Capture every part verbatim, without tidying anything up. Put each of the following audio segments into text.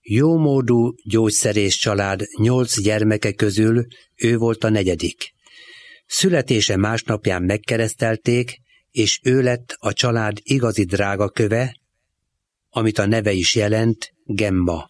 Jómódú gyógyszerész család nyolc gyermeke közül ő volt a negyedik. Születése másnapján megkeresztelték, és ő lett a család igazi drágaköve, amit a neve is jelent, Gemma.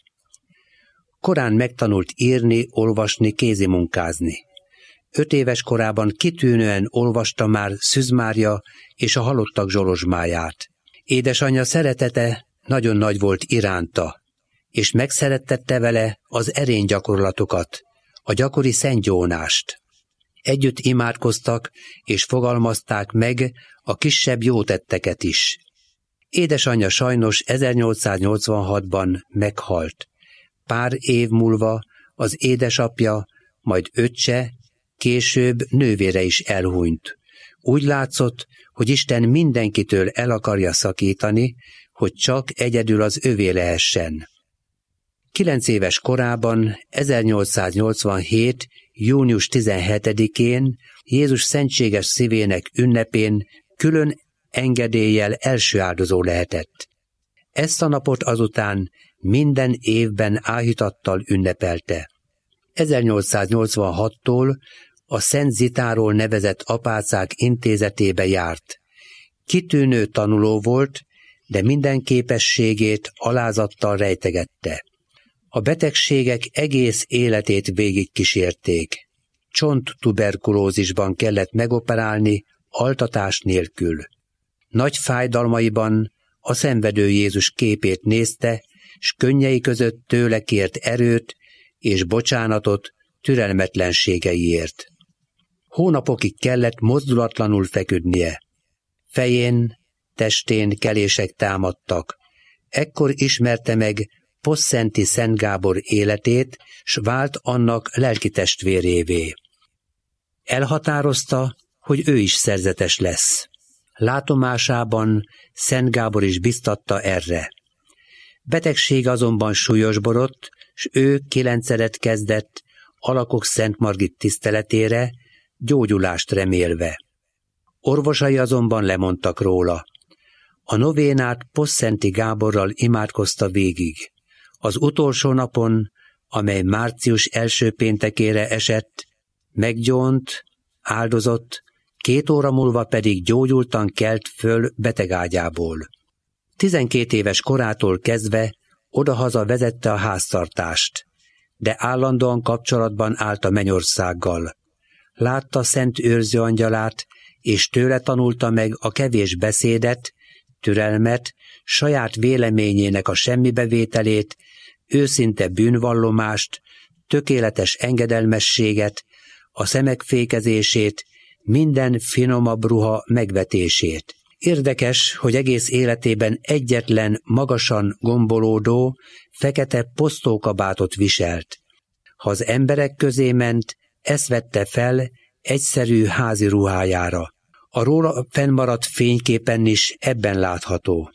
Korán megtanult írni, olvasni, kézimunkázni. Öt éves korában kitűnően olvasta már Szűz Mária és a halottak zsolozsmáját. Édesanyja szeretete nagyon nagy volt iránta, és megszerettette vele az erénygyakorlatokat, a gyakori szentgyónást. Együtt imádkoztak, és fogalmazták meg a kisebb jótetteket is. Édesanyja sajnos ezernyolcszáznyolcvanhatban meghalt. Pár év múlva az édesapja, majd öccse, később nővére is elhunyt. Úgy látszott, hogy Isten mindenkitől el akarja szakítani, hogy csak egyedül az övé lehessen. Kilenc éves korában, ezernyolcszáznyolcvanhét. június tizenhetedikén Jézus szentséges szívének ünnepén külön engedéllyel első áldozó lehetett. Ezt a napot azután minden évben áhítattal ünnepelte. ezernyolcszáznyolcvanhattól a Szent Zitáról nevezett apácák intézetébe járt. Kitűnő tanuló volt, de minden képességét alázattal rejtegette. A betegségek egész életét végigkísérték. Csonttuberkulózisban kellett megoperálni, altatás nélkül. Nagy fájdalmaiban a szenvedő Jézus képét nézte, s könnyei között tőle kért erőt és bocsánatot türelmetlenségeiért. Hónapokig kellett mozdulatlanul feküdnie. Fején, testén kelések támadtak. Ekkor ismerte meg Posszenti Szent Gábor életét, s vált annak lelkitestvérévé. Elhatározta, hogy ő is szerzetes lesz. Látomásában Szent Gábor is biztatta erre. Betegség azonban súlyosbodott, s ő kilencszeret kezdett Alakok Szent Margit tiszteletére, gyógyulást remélve. Orvosai azonban lemondtak róla. A novénát Posszenti Gáborral imádkozta végig. Az utolsó napon, amely március első péntekére esett, meggyónt, áldozott, két óra múlva pedig gyógyultan kelt föl betegágyából. Tizenkét éves korától kezdve odahaza vezette a háztartást, de állandóan kapcsolatban állt a mennyországgal. Látta Szent Őrző Angyalát, és tőle tanulta meg a kevés beszédet, türelmet, saját véleményének a semmibevételét, őszinte bűnvallomást, tökéletes engedelmességet, a szemek fékezését, minden finomabb ruha megvetését. Érdekes, hogy egész életében egyetlen magasan gombolódó, fekete posztókabátot viselt. Ha az emberek közé ment, ezt vette fel egyszerű házi ruhájára. A róla fennmaradt fényképen is ebben látható.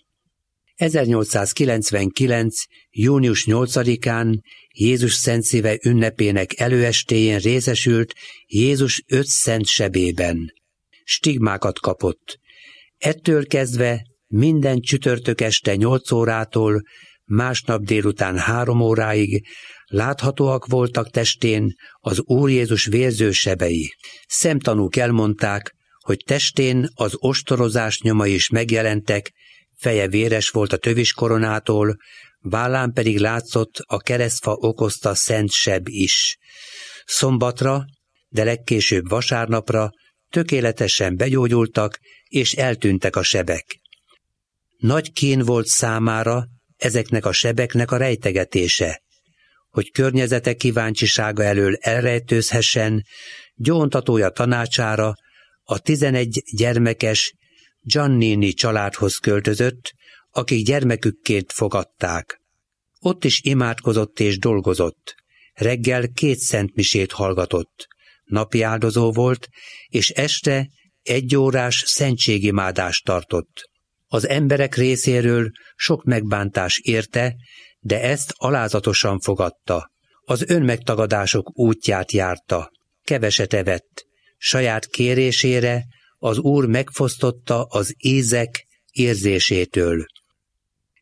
ezernyolcszázkilencvenkilenc. június nyolcadikán Jézus Szent Szíve ünnepének előestéjén részesült Jézus öt szent sebében. Stigmákat kapott. Ettől kezdve minden csütörtök este nyolc órától másnap délután három óráig láthatóak voltak testén az Úr Jézus vérző sebei. Szemtanúk elmondták, hogy testén az ostorozás nyomai is megjelentek, feje véres volt a töviskoronától, vállán pedig látszott a keresztfa okozta szent seb is. Szombatra, de legkésőbb vasárnapra tökéletesen begyógyultak, és eltűntek a sebek. Nagy kín volt számára ezeknek a sebeknek a rejtegetése, hogy környezete kíváncsisága elől elrejtőzhessen, gyóntatója tanácsára a tizenegy gyermekes Giannini családhoz költözött, akik gyermekükként fogadták. Ott is imádkozott és dolgozott. Reggel két szentmisét hallgatott. Napi áldozó volt, és este egyórás szentségimádást tartott. Az emberek részéről sok megbántás érte, de ezt alázatosan fogadta. Az önmegtagadások útját járta. Keveset evett. Saját kérésére az Úr megfosztotta az ízek érzésétől.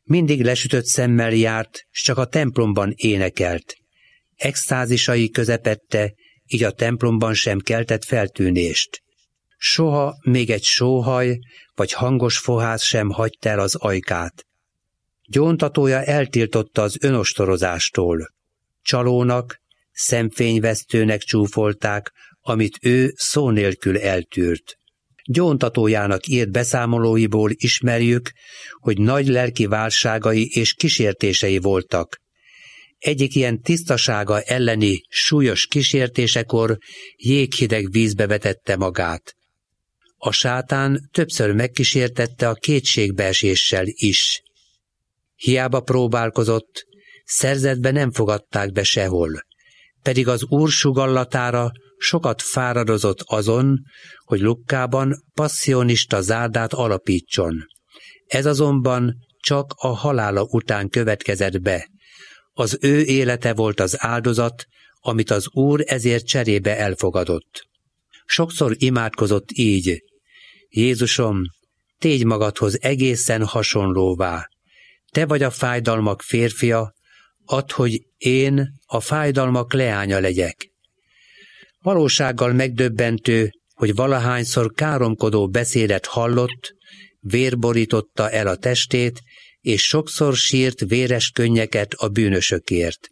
Mindig lesütött szemmel járt, s csak a templomban énekelt. Extázisai közepette, így a templomban sem keltett feltűnést. Soha még egy sóhaj vagy hangos fohász sem hagyta el az ajkát. Gyóntatója eltiltotta az önostorozástól. Csalónak, szemfényvesztőnek csúfolták, amit ő szó nélkül eltűrt. Gyóntatójának írt beszámolóiból ismerjük, hogy nagy lelki válságai és kísértései voltak. Egyik ilyen tisztasága elleni súlyos kísértésekor jéghideg vízbe vetette magát. A sátán többször megkísértette a kétségbeeséssel is. Hiába próbálkozott, szerzetbe nem fogadták be sehol, pedig az Úr sugallatára sokat fáradozott azon, hogy Lukkában passzionista zárdát alapítson. Ez azonban csak a halála után következett be. Az ő élete volt az áldozat, amit az Úr ezért cserébe elfogadott. Sokszor imádkozott így: Jézusom, tégy magadhoz egészen hasonlóvá. Te vagy a fájdalmak férfia, add, hogy én a fájdalmak leánya legyek. Valósággal megdöbbentő, hogy valahányszor káromkodó beszédet hallott, vér borította el a testét, és sokszor sírt véres könnyeket a bűnösökért.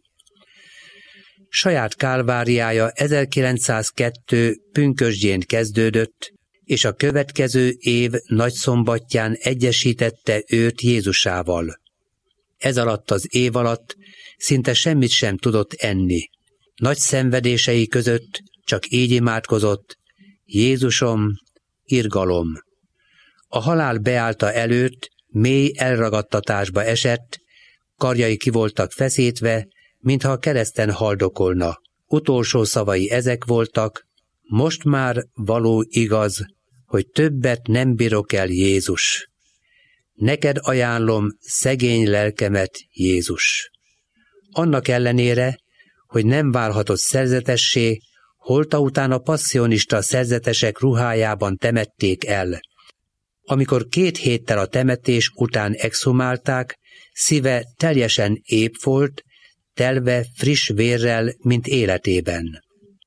Saját kálváriája ezerkilencszázkettő pünkösdjén kezdődött, és a következő év nagyszombatján egyesítette őt Jézusával. Ez alatt az év alatt szinte semmit sem tudott enni. Nagy szenvedései között csak így imádkozott: Jézusom, irgalom! A halál beállta előtt, mély elragadtatásba esett, karjai ki voltak feszítve, mintha a kereszten haldokolna. Utolsó szavai ezek voltak: most már való igaz, hogy többet nem bírok el, Jézus. Neked ajánlom szegény lelkemet, Jézus. Annak ellenére, hogy nem válhatott szerzetessé, holta után a passzionista szerzetesek ruhájában temették el. Amikor két héttel a temetés után exhumálták, szíve teljesen épp volt, telve friss vérrel, mint életében.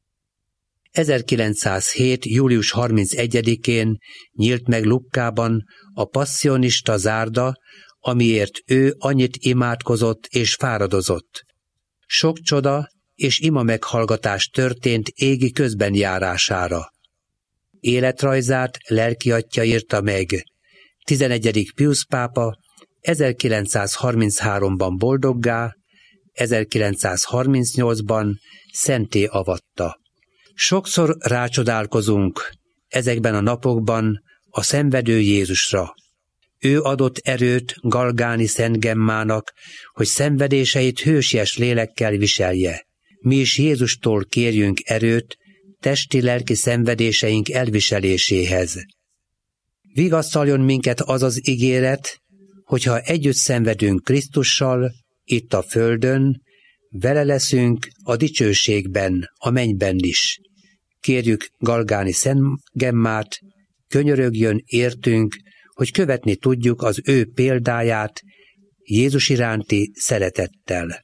ezerkilencszázhét. július harmincegyedikén nyílt meg Lukkában a passzionista zárda, amiért ő annyit imádkozott és fáradozott. Sok csoda és ima meghallgatás történt égi közbenjárására. Életrajzát lelkiattya írta meg. tizenegyedik Piusz pápa ezerkilencszázharmincháromban boldoggá, ezerkilencszázharmincnyolcban szenté avatta. Sokszor rácsodálkozunk ezekben a napokban a szenvedő Jézusra. Ő adott erőt Galgáni Szent Gemmának, hogy szenvedéseit hősies lélekkel viselje. Mi is Jézustól kérjünk erőt testi-lelki szenvedéseink elviseléséhez. Vigasztaljon minket az az ígéret, hogyha együtt szenvedünk Krisztussal, itt a földön, vele leszünk a dicsőségben, a mennyben is. Kérjük Galgáni Szent Gemmát, könyörögjön értünk, hogy követni tudjuk az ő példáját Jézus iránti szeretettel.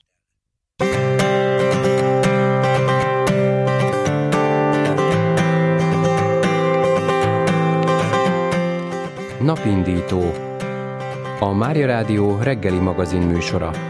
Napindító. A Mária Rádió reggeli magazin műsora.